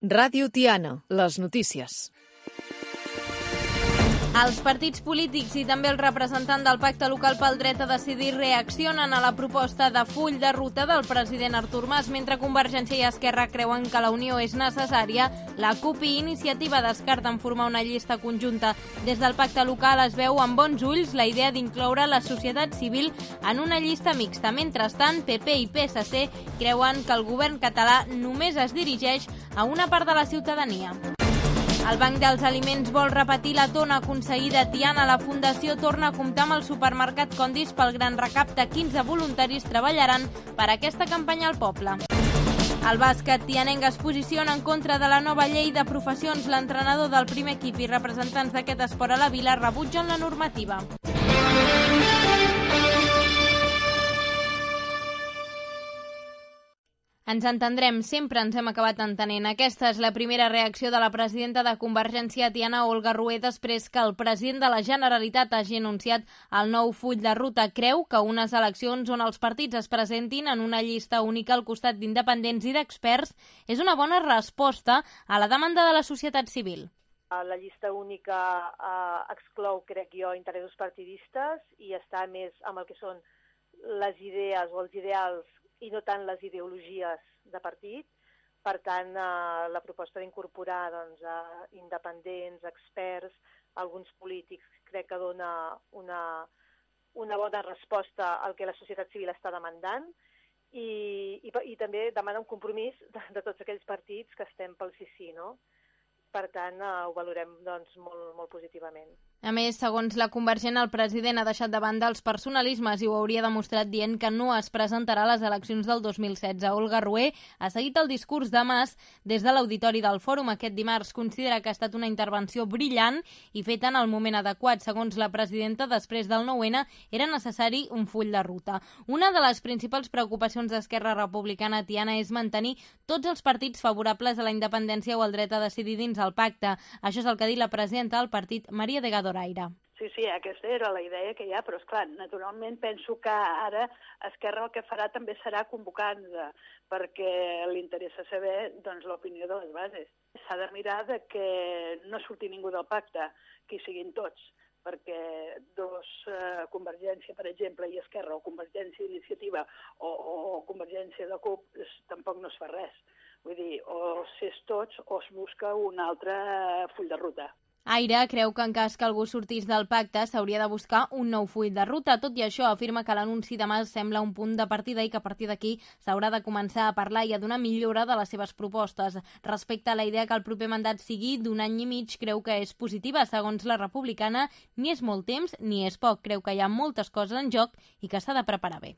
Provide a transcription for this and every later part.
Ràdio Tiana, les notícies. Els partits polítics i també el representant del Pacte Local pel Dret a Decidir reaccionen a la proposta de full de ruta del president Artur Mas. Mentre Convergència i Esquerra creuen que la unió és necessària, la CUP i Iniciativa descarten formar una llista conjunta. Des del Pacte Local es veu amb bons ulls la idea d'incloure la societat civil en una llista mixta. Mentrestant, PP i PSC creuen que el govern català només es dirigeix a una part de la ciutadania. El Banc dels Aliments vol repetir la tona aconseguida a Tiana. La Fundació torna a comptar amb el supermercat Condis pel gran recapte. 15 voluntaris treballaran per aquesta campanya al poble. El bàsquet tianenc es posiciona en contra de la nova llei de professions. L'entrenador del primer equip i representants d'aquest esport a la vila rebutgen la normativa. Ens entendrem, sempre ens hem acabat entenent. Aquesta és la primera reacció de la presidenta de Convergència a Tiana, Olga Rué, després que el president de la Generalitat hagi anunciat el nou full de ruta. Creu que unes eleccions on els partits es presentin en una llista única al costat d'independents i d'experts és una bona resposta a la demanda de la societat civil. La llista única exclou, crec jo, interessos partidistes i està més amb el que són les idees o els ideals i no tant les ideologies de partit. Per tant, la proposta d'incorporar independents, experts, alguns polítics, crec que dona una bona resposta al que la societat civil està demandant i també demana un compromís de tots aquells partits que estem pel sí, no? Per tant, ho valorem molt positivament. A més, segons la Convergent, el president ha deixat de banda els personalismes i ho hauria demostrat dient que no es presentarà a les eleccions del 2016. Olga Rué ha seguit el discurs de Mas des de l'auditori del Fòrum aquest dimarts. Considera que ha estat una intervenció brillant i feta en el moment adequat. Segons la presidenta, després del 9-N era necessari un full de ruta. Una de les principals preocupacions d'Esquerra Republicana a Tiana és mantenir tots els partits favorables a la independència o al dret a decidir dins el pacte. Això és el que ha dit la presidenta del partit, Maria de Gadoraire. Sí, aquesta era la idea que hi ha, però esclar, naturalment penso que ara Esquerra el que farà també serà convocar-nos, perquè li interessa saber l'opinió de les bases. S'ha de mirar que no surti ningú del pacte, que hi siguin tots, perquè Convergència, per exemple, i Esquerra, o Convergència i Iniciativa, o Convergència de CUP, tampoc no es fa res. Vull dir, o s'és tots o es busca un altre full de ruta. Aire creu que en cas que algú sortís del pacte s'hauria de buscar un nou full de ruta. Tot i això, afirma que l'anunci de Mas sembla un punt de partida i que a partir d'aquí s'haurà de començar a parlar i a donar millora de les seves propostes. Respecte a la idea que el proper mandat sigui d'un any i mig, creu que és positiva. Segons la republicana, ni és molt temps ni és poc. Creu que hi ha moltes coses en joc i que s'ha de preparar bé.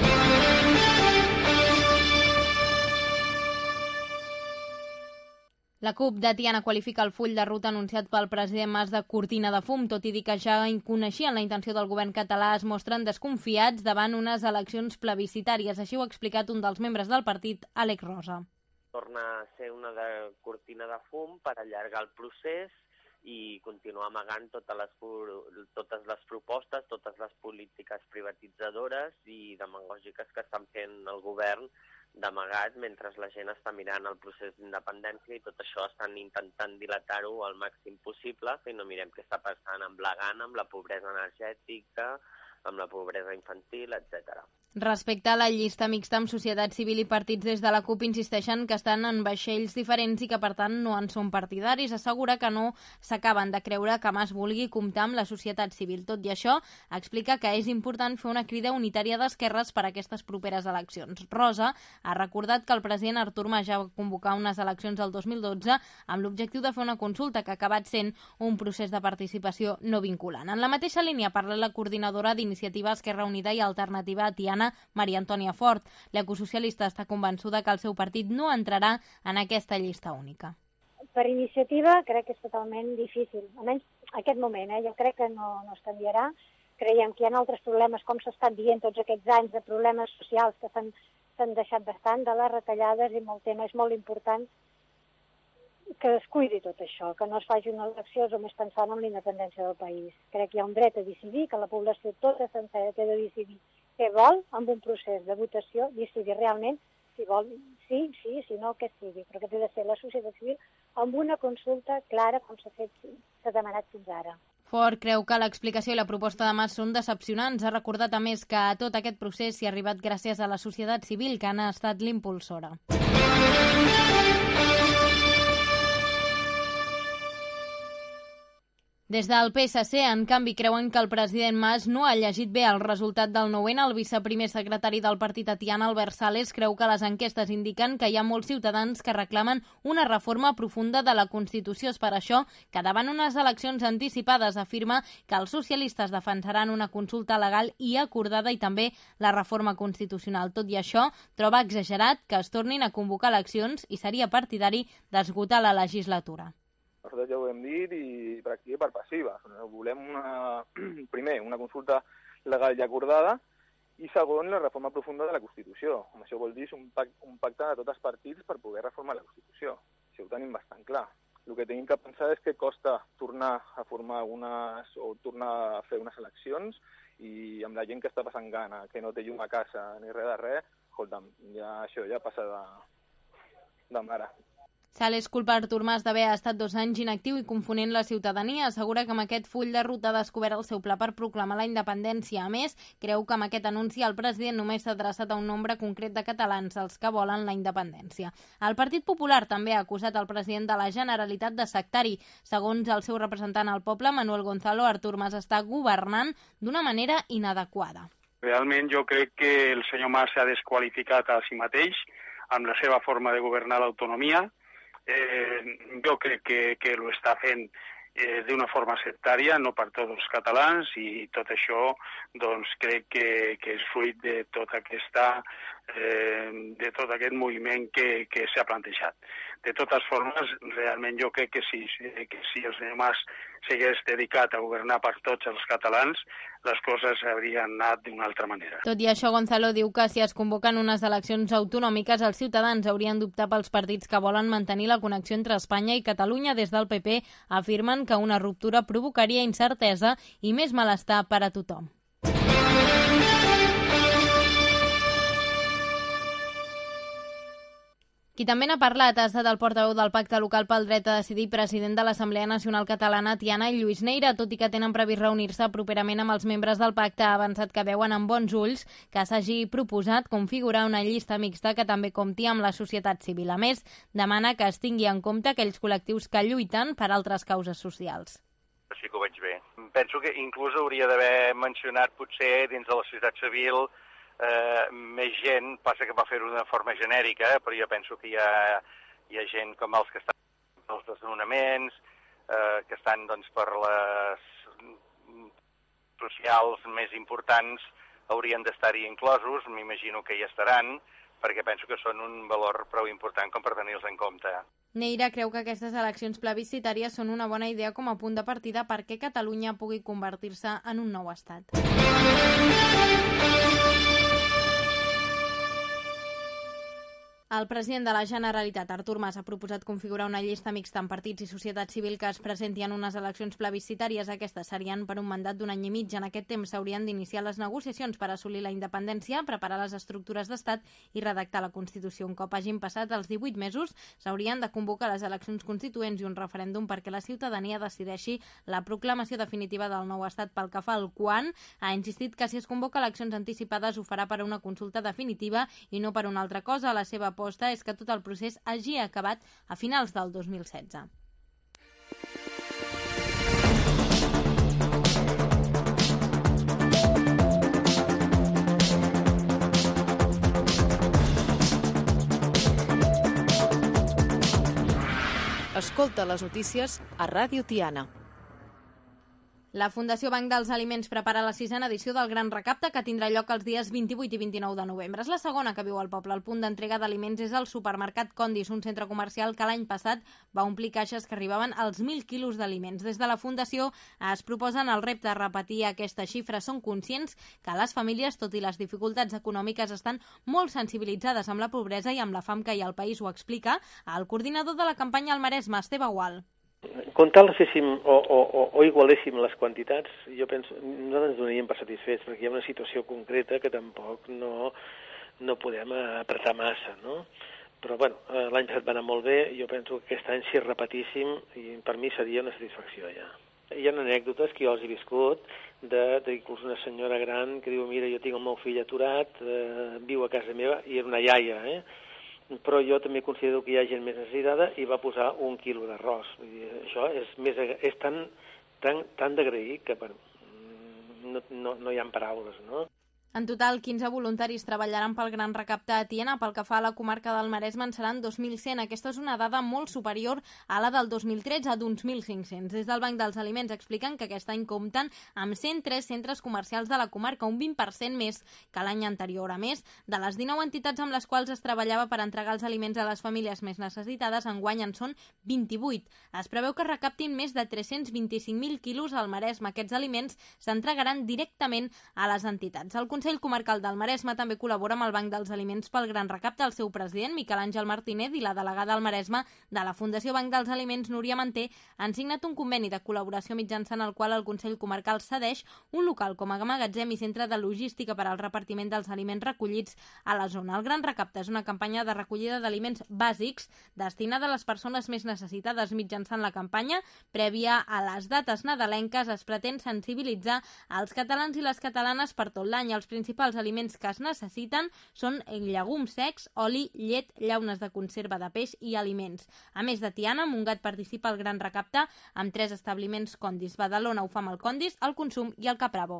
La CUP de Tiana qualifica el full de ruta anunciat pel president Mas de cortina de fum. Tot i dir que ja coneixien la intenció del govern català, es mostren desconfiats davant unes eleccions plebiscitàries. Així ho ha explicat un dels membres del partit, Àlex Rosa. Torna a ser una cortina de fum per allargar el procés i continuar amagant totes les propostes, totes les polítiques privatitzadores i demagògiques que estan fent el govern d'amagat mentre la gent està mirant el procés d'independència i tot això estan intentant dilatar-ho al màxim possible i no mirem què està passant amb la gana, amb la pobresa energètica, amb la pobresa infantil, etc. Respecte a la llista mixta amb societat civil i partits, des de la CUP insisteixen que estan en vaixells diferents i que per tant no en són partidaris. Assegura que no s'acaben de creure que Mas vulgui comptar amb la societat civil. Tot i això, explica que és important fer una crida unitària d'esquerres per a aquestes properes eleccions. Rosa ha recordat que el president Artur Mas ja va convocar unes eleccions el 2012 amb l'objectiu de fer una consulta que ha acabat sent un procés de participació no vinculant. En la mateixa línia parla la coordinadora d'Iniciativa Esquerra Unida i Alternativa a Tiana, Maria Antònia Fort. L'ecosocialista està convençuda que el seu partit no entrarà en aquesta llista única. Per iniciativa crec que és totalment difícil, almenys en aquest moment. Jo crec que no es canviarà. Creiem que hi ha altres problemes, com s'ha estat dient tots aquests anys, de problemes socials que s'han deixat bastant, de les retallades i molt tema. És molt important que es cuidi tot això, que no es faci una elecció només pensant en la independència del país. Crec que hi ha un dret a decidir, que la població tota sencera té de decidir què vol amb un procés de votació, decidir realment si sí, si no, que sigui, però que té de ser la societat civil amb una consulta clara com s'ha demanat fins ara. Fort creu que l'explicació i la proposta de Mas són decepcionants. Ha recordat a més que a tot aquest procés s'hi ha arribat gràcies a la societat civil, que n'ha estat l'impulsora. Des del PSC, en canvi, creuen que el president Mas no ha llegit bé el resultat del 9-N. El viceprimer secretari del partit a Tiana, Albert Sales, creu que les enquestes indiquen que hi ha molts ciutadans que reclamen una reforma profunda de la Constitució. És per això que davant unes eleccions anticipades afirma que els socialistes defensaran una consulta legal i acordada i també la reforma constitucional. Tot i això, troba exagerat que es tornin a convocar eleccions i seria partidari d'esgotar la legislatura. Nosaltres ja ho hem dit i per activa i per passiva. Volem primer una consulta legal i acordada i segon la reforma profunda de la Constitució. Això vol dir un pacte de tots els partits per poder reformar la Constitució. Això ho tenim bastant clar. El que tenim que pensar és que costa tornar a formar tornar a fer unes eleccions i amb la gent que està passant gana, que no té llum a casa ni res de res, escolta'm, això ja passa de mare. Sales culpa Artur Mas d'haver estat 2 anys inactiu i confonent la ciutadania. Assegura que amb aquest full de ruta ha descobert el seu pla per proclamar la independència. A més, creu que amb aquest anunci el president només s'ha adreçat a un nombre concret de catalans, els que volen la independència. El Partit Popular també ha acusat el president de la Generalitat de sectari. Segons el seu representant al poble, Manuel Gonzalo, Artur Mas està governant d'una manera inadequada. Realment jo crec que el senyor Mas s'ha desqualificat a si mateix amb la seva forma de governar l'autonomia. Jo crec que ho està fent d'una forma sectària, no per tots els catalans, i tot això doncs, crec que és fruit de tot aquest moviment que s'ha plantejat. De totes formes, realment jo crec que si el senyor Mas s'hagués dedicat a governar per tots els catalans, les coses haurien anat d'una altra manera. Tot i això, Gonzalo diu que si es convoquen unes eleccions autonòmiques, els ciutadans haurien d'optar pels partits que volen mantenir la connexió entre Espanya i Catalunya. Des del PP afirmen que una ruptura provocaria incertesa i més malestar per a tothom. Qui també n'ha parlat ha estat el portaveu del Pacte Local pel Dret a Decidir, president de l'Assemblea Nacional Catalana, Tiana, i Lluís Neira. Tot i que tenen previst reunir-se properament amb els membres del pacte, ha avançat que veuen amb bons ulls que s'hagi proposat configurar una llista mixta que també compti amb la societat civil. A més, demana que es tingui en compte aquells col·lectius que lluiten per altres causes socials. Sí que ho veig bé. Penso que inclús hauria d'haver mencionat potser dins de la societat civil més gent, passa que va fer-ho d'una forma genèrica, però jo penso que hi ha gent com els que estan pels desnonaments, que estan doncs, per les socials més importants, haurien d'estar-hi inclosos, m'imagino que hi estaran, perquè penso que són un valor prou important com per tenir-los en compte. Neira creu que aquestes eleccions plebiscitàries són una bona idea com a punt de partida perquè Catalunya pugui convertir-se en un nou estat. El president de la Generalitat, Artur Mas, ha proposat configurar una llista mixta amb partits i societat civil que es presenti en unes eleccions plebiscitàries. Aquestes serien per un mandat d'1 any i mig. En aquest temps s'haurien d'iniciar les negociacions per assolir la independència, preparar les estructures d'estat i redactar la Constitució. Un cop hagin passat els 18 mesos, s'haurien de convocar les eleccions constituents i un referèndum perquè la ciutadania decideixi la proclamació definitiva del nou estat. Pel que fa al quan, ha insistit que si es convoca eleccions anticipades ho farà per a una consulta definitiva i no per una altra cosa. La seva aposta és que tot el procés hagi acabat a finals del 2016. Escolta les notícies a Ràdio Tiana. La Fundació Banc dels Aliments prepara la 6a edició del Gran Recapte, que tindrà lloc els dies 28 i 29 de novembre. És la segona que viu al poble. El punt d'entrega d'aliments és el supermercat Condis, un centre comercial que l'any passat va omplir caixes que arribaven als 1.000 quilos d'aliments. Des de la Fundació es proposen el repte de repetir aquesta xifra. Són conscients que les famílies, tot i les dificultats econòmiques, estan molt sensibilitzades amb la pobresa i amb la fam que hi ha al país. Ho explica el coordinador de la campanya al Maresme, Esteve Gual. Quan tal féssim o igualéssim les quantitats, jo penso, nosaltres ens donaríem per satisfets, perquè hi ha una situació concreta que tampoc no podem apretar massa, no? Però, bueno, l'any passat va anar molt bé, jo penso que aquest any si repetíssim, i per mi seria una satisfacció ja. Hi ha anècdotes que jo els he viscut, d'inclús una senyora gran que diu, mira, jo tinc el meu fill aturat, viu a casa meva, i era una iaia, però jo també considero que hi ha gent més necessitada i va posar 1 quilo d'arròs. Això és tan d'agrair que no hi ha paraules, no? En total, 15 voluntaris treballaran pel Gran Recapte a Tiana. Pel que fa a la comarca del Maresme, en seran 2.100. Aquesta és una dada molt superior a la del 2013, d'uns 1.500. Des del Banc dels Aliments expliquen que aquest any compten amb 103 centres comercials de la comarca, un 20% més que l'any anterior. A més, de les 19 entitats amb les quals es treballava per entregar els aliments a les famílies més necessitades, enguany en són 28. Es preveu que recaptin més de 325.000 quilos al Maresme. Aquests aliments s'entregaran directament a les entitats. El Consell Comarcal del Maresme també col·labora amb el Banc dels Aliments pel Gran Recapte. El seu president, Miquel Àngel Martínez, i la delegada al Maresme de la Fundació Banc dels Aliments, Núria Manté, han signat un conveni de col·laboració mitjançant el qual el Consell Comarcal cedeix un local com a magatzem i centre de logística per al repartiment dels aliments recollits a la zona. El Gran Recapte és una campanya de recollida d'aliments bàsics destinada a les persones més necessitades. Mitjançant la campanya, prèvia a les dates nadalenques, es pretén sensibilitzar els catalans i les catalanes per tot l'any. Els principals aliments que es necessiten són llegums secs, oli, llet, llaunes de conserva de peix i aliments. A més de Tiana, Montgat participa al Gran Recapte amb 3 establiments Condis: Badalona ho fa amb el Condis, el Consum i el Capravo.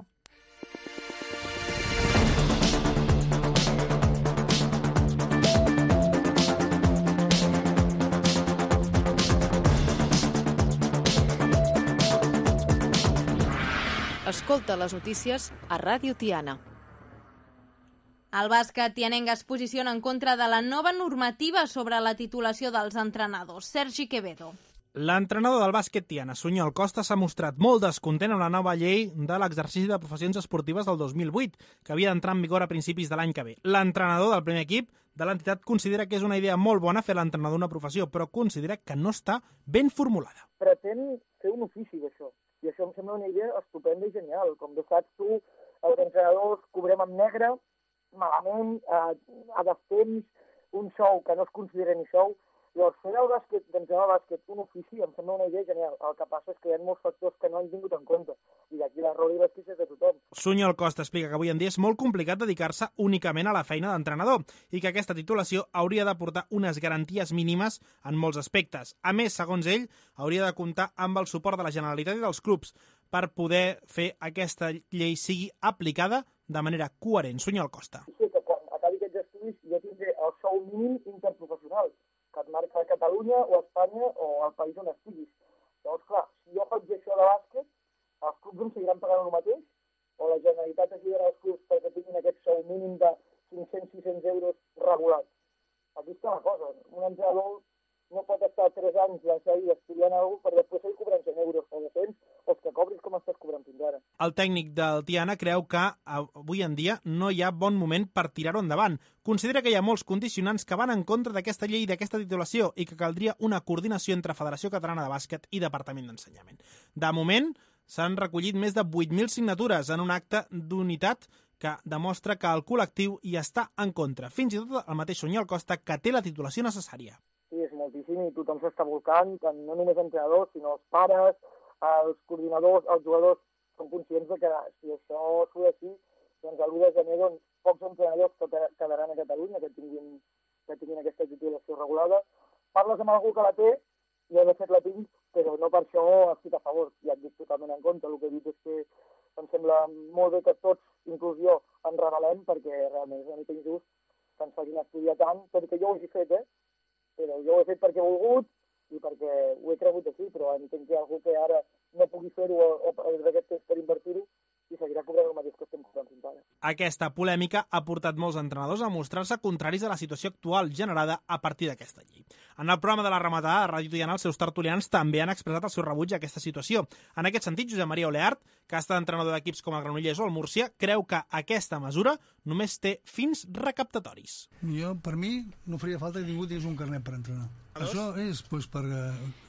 Escolta les notícies a Ràdio Tiana. El bàsquet tianenc es posiciona en contra de la nova normativa sobre la titulació dels entrenadors. Sergi Quevedo. L'entrenador del bàsquet Tiana, Sunyol Costa, s'ha mostrat molt descontent amb la nova llei de l'exercici de professions esportives del 2008, que havia d'entrar en vigor a principis de l'any que ve. L'entrenador del primer equip de l'entitat considera que és una idea molt bona fer l'entrenador una professió, però considera que no està ben formulada. Pretén fer un ofici d'això, i això em sembla una idea estupenda i genial. Com bé saps tu, els entrenadors cobrem amb negre, malament, a destemps, un sou que no es considera ni sou. Llavors, fer el bàsquet, d'entrenar el bàsquet un ofici em sembla una idea genial. El que passa és que hi ha molts factors que no han tingut en compte, i d'aquí l'error i les queixes de tothom. Sunyol Costa explica que avui en dia és molt complicat dedicar-se únicament a la feina d'entrenador i que aquesta titulació hauria d'aportar unes garanties mínimes en molts aspectes. A més, segons ell, hauria de comptar amb el suport de la Generalitat i dels clubs per poder fer aquesta llei sigui aplicada de manera coherent. Sunyol Costa. Sí, que quan acabi aquests estudis jo tindré el sou mínim interprofessional que et marca a Catalunya o a Espanya o al país on estiguis. Llavors, clar, si jo faig això de bàsquet, els clubs em seguiran pagant el mateix o la Generalitat ajudarà els clubs perquè tinguin aquest sou mínim de 500-600 euros regulats. Aquí està la cosa. Un entrenador no pot estar 3 anys la seva vida estudiant alguna cosa per després seguir cobrant 100 euros o 200 o els que cobris com estàs cobrant fins ara. El tècnic del Tiana creu que avui en dia no hi ha bon moment per tirar-ho endavant. Considera que hi ha molts condicionants que van en contra d'aquesta llei i d'aquesta titulació i que caldria una coordinació entre Federació Catalana de Bàsquet i Departament d'Ensenyament. De moment, s'han recollit més de 8.000 signatures en un acte d'unitat que demostra que el col·lectiu hi està en contra. Fins i tot el mateix Sunyol Costa, que té la titulació necessària. Sí, és moltíssim i tothom s'està volcant, no només entrenadors, sinó els pares, els coordinadors, els jugadors, són conscients de que si això surt així, doncs a l'1 de gener pocs entrenadors quedaran a Catalunya que tinguin aquesta titulació regulada. Parles amb algú que la té, jo de fet la tinc, però no per això estic a favor, ja et dic totalment en compte. El que he dit és que em sembla molt bé que tots, inclús jo, ens rebel·lem, perquè realment és una mica injust que ens facin estudiar tant, perquè jo ho he fet, però jo ho he fet perquè he volgut i perquè ho he cregut així, però entenc que hi ha algú que ara no pugui fer-ho o d'aquest temps per invertir-ho i seguirà cobrant el mateix que estem cobrant fins ara. Aquesta polèmica ha portat molts entrenadors a mostrar-se contraris a la situació actual generada a partir d'aquesta llei. En el programa de la rematada de Ràdio Tiana, els seus tertulians també han expressat el seu rebuig a aquesta situació. En aquest sentit, Josep Maria Oleart, que ha estat entrenador d'equips com el Granollers o el Múrcia, creu que aquesta mesura només té fins recaptatoris. Jo, per mi, no faria falta que ningú tingués un carnet per entrenar. Això és per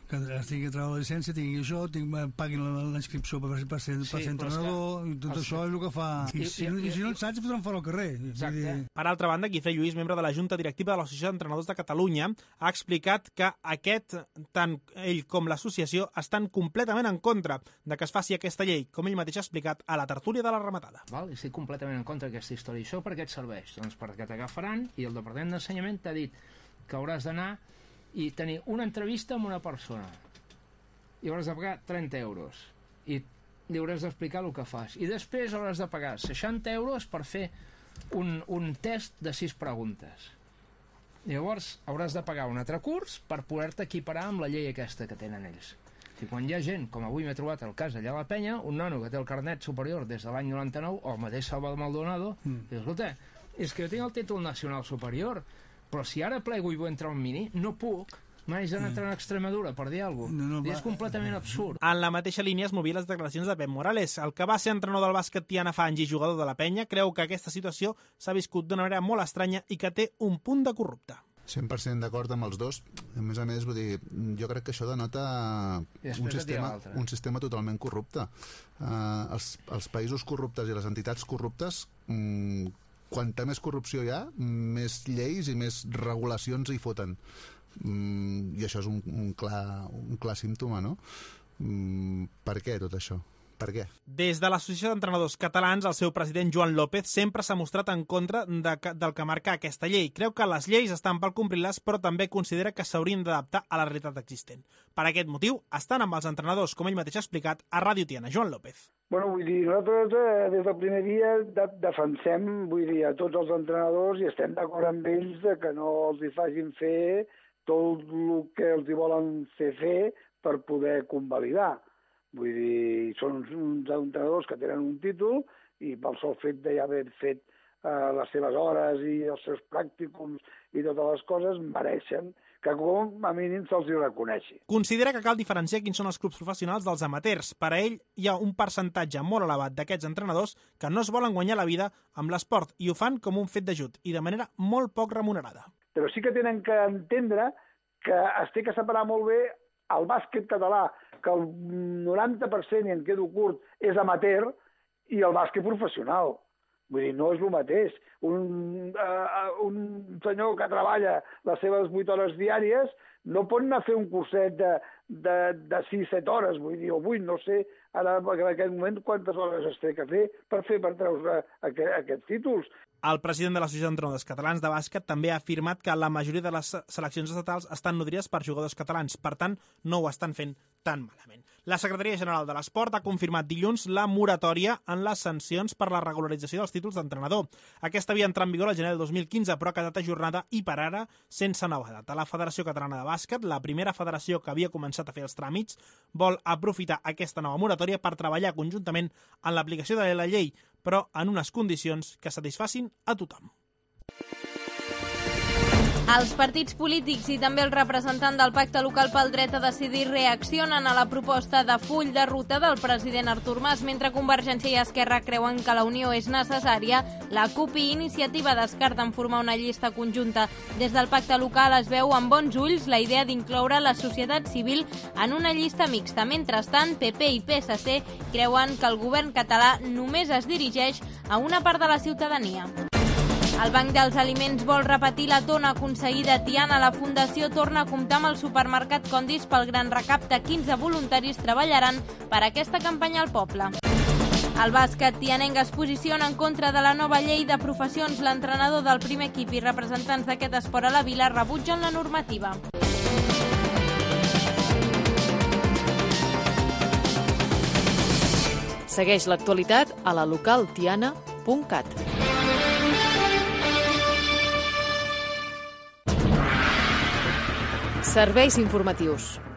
que estigui a treure la llicència, tingui això, paguin la inscripció per ser entrenador, i tot això és el que fa. I si no et saps, et podran fora al carrer. Per altra banda, Guifré Lluís, membre de la Junta Directiva de l'Associació d'Entrenadors de Catalunya, ha explicat que tant ell com l'associació estan completament en contra de que es faci aquesta llei, com ell mateix ha explicat a la tertúlia de la rematada. Estic completament en contra d'aquesta història. Això per què et serveix? Doncs perquè t'agafaran i el Departament d'Ensenyament t'ha dit que hauràs d'anar i tenir una entrevista amb una persona i hauràs de pagar 30 euros i li hauràs d'explicar el que fas i després hauràs de pagar 60 euros per fer un test de 6 preguntes. Llavors hauràs de pagar un altre curs per poder-te equiparar amb la llei aquesta que tenen ells. I quan hi ha gent, com avui m'he trobat el cas allà a la Penya, un nano que té el carnet superior des de l'any 99, o el mateix Salvador Maldonado, diu, escolta, és que jo tinc el títol nacional superior, però si ara plego i vull entrar a un mini, no puc. M'haig d'anar a entrar a Extremadura, per dir alguna cosa. És completament absurd. En la mateixa línia es movien les declaracions de Pep Morales. El que va ser entrenador del bàsquet Tiana fa anys i jugador de la Penya creu que aquesta situació s'ha viscut d'una manera molt estranya i que té un punt de corrupte. 100% d'acord amb els dos. A més, vull dir, jo crec que això denota un sistema totalment corrupte. Els països corruptes i les entitats corruptes, quanta més corrupció hi ha, més lleis i més regulacions hi foten. I això és un clar símptoma, no? Per què tot això? Per què? Des de l'Associació d'Entrenadors Catalans, el seu president Joan López sempre s'ha mostrat en contra del que marca aquesta llei. Creu que les lleis estan per complir-les, però també considera que s'haurien d'adaptar a la realitat existent. Per aquest motiu, estan amb els entrenadors, com ell mateix ha explicat, a Ràdio Tiana. Joan López. Bueno, vull dir, nosaltres des del primer dia defensem, vull dir, a tots els entrenadors i estem d'acord amb ells que no els hi facin fer tot el que els hi volen fer per poder convalidar. Vull dir, són uns entrenadors que tenen un títol i pel sol fet d'haver fet les seves hores i els seus pràcticums i totes les coses mereixen que com a mínim se'ls hi reconeixi. Considera que cal diferenciar quins són els clubs professionals dels amateurs. Per a ell hi ha un percentatge molt elevat d'aquests entrenadors que no es volen guanyar la vida amb l'esport i ho fan com un fet d'ajut i de manera molt poc remunerada. Però sí que tenen que entendre que es té que separar molt bé el bàsquet català, que el 90%, i en quedo curt, és amateur, i el bàsquet professional. Vull dir, no és el mateix. Un senyor que treballa les seves 8 hores diàries no pot anar a fer un curset de 6-7 hores, vull dir, o 8, no sé, ara en aquest moment quantes hores es té que fer per treure aquests títols. El president de l'Associació d'Entrenadors Catalans de Bàsquet també ha afirmat que la majoria de les seleccions estatals estan nodrides per jugadors catalans, per tant, no ho estan fent tan malament. La Secretaria General de l'Esport ha confirmat dilluns la moratòria en les sancions per la regularització dels títols d'entrenador. Aquesta havia entrat en vigor al gener del 2015, però ha quedat ajornada i per ara sense nova data. La Federació Catalana de Bàsquet, la primera federació que havia començat a fer els tràmits, vol aprofitar aquesta nova moratòria per treballar conjuntament en l'aplicació de la llei, però en unes condicions que satisfacin a tothom. Els partits polítics i també el representant del Pacte Local pel Dret a Decidir reaccionen a la proposta de full de ruta del president Artur Mas. Mentre Convergència i Esquerra creuen que la unió és necessària, la CUP i Iniciativa descarten formar una llista conjunta. Des del Pacte Local es veu amb bons ulls la idea d'incloure la societat civil en una llista mixta. Mentrestant, PP i PSC creuen que el govern català només es dirigeix a una part de la ciutadania. El Banc dels Aliments vol repetir la tona aconseguida a Tiana. La Fundació torna a comptar amb el supermercat Condis pel gran recapte. 15 voluntaris treballaran per aquesta campanya al poble. El bàsquet tianenc es posiciona en contra de la nova llei de professions. L'entrenador del primer equip i representants d'aquest esport a la vila rebutgen la normativa. Segueix l'actualitat a la localtiana.cat. Serveis informatius.